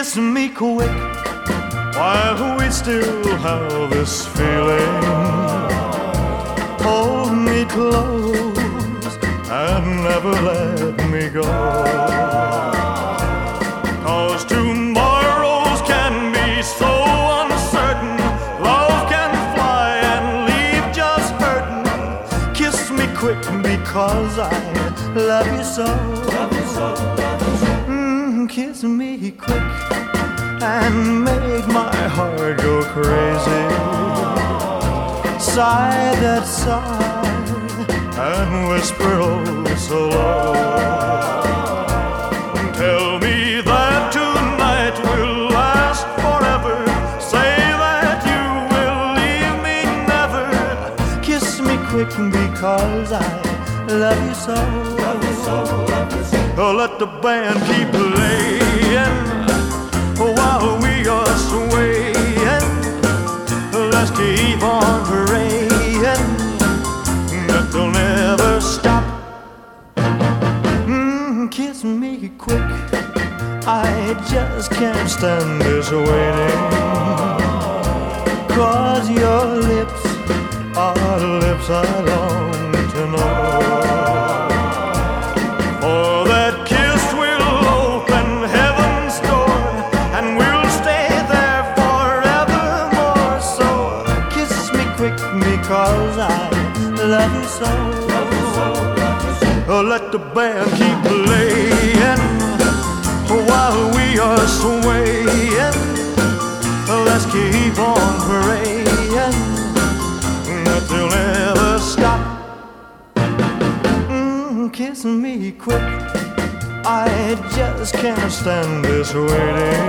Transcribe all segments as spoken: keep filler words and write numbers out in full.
Kiss me quick while we still have this feeling. Hold me close and never let me go. 'Cause tomorrows can be so uncertain. Love can fly and leave just hurting. Kiss me quick because I love you so. Love you so, love you so. Mm, kiss me quick and make my heart go crazy. Sigh that sigh and whisper oh so low. Tell me that tonight will last forever. Say that you will leave me never. Kiss me quick because I love you so. Love you so, love you so. Oh, let the band keep playing while we are swaying. Let's keep on praying that they'll never stop. Mm, kiss me quick, I just can't stand this waiting. 'Cause your lips are the lips I long to know. For that kiss will open heaven's door, and we'll stay there forevermore. So kiss me quick because I love you so. Love you so, love you so. Oh, let the band keep playing while we are swaying. Let's keep on praying that they'll never stop. Mm, kiss me quick, I just can't stand this waiting.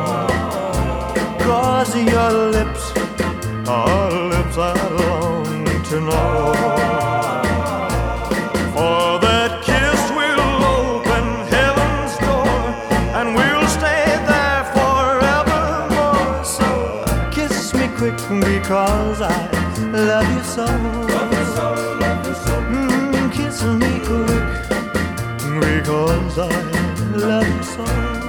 'Cause your lips are the lips I long to know. For that kiss will open heaven's door, and we'll stay there forevermore. So kiss me quick because I love you so. Love you so, love you so. Mm, kiss me quick because I love you so.